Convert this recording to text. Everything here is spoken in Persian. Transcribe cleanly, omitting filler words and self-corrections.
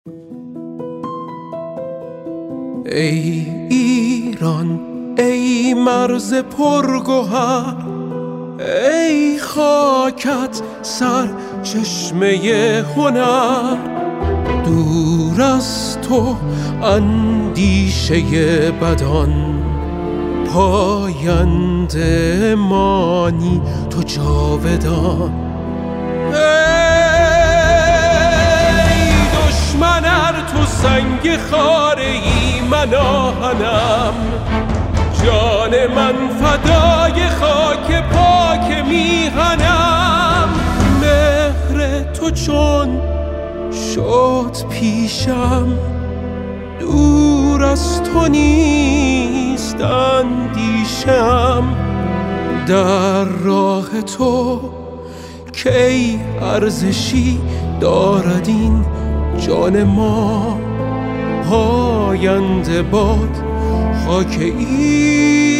ای ایران، ای مرز پرگوهر، ای خاکت سرچشمه هنر. دور از تو اندیشه بدان، پاینده مانی تو جاودان. ای دشمن ار تو سنگ خاره ای، من آهنم، جان من فدای خاک پاک میهنم. مهر تو چون شد پیشم، دور از تو نیست اندیشم. در راه تو کی ارزشی دارد این جان ما، پاینده باد خاک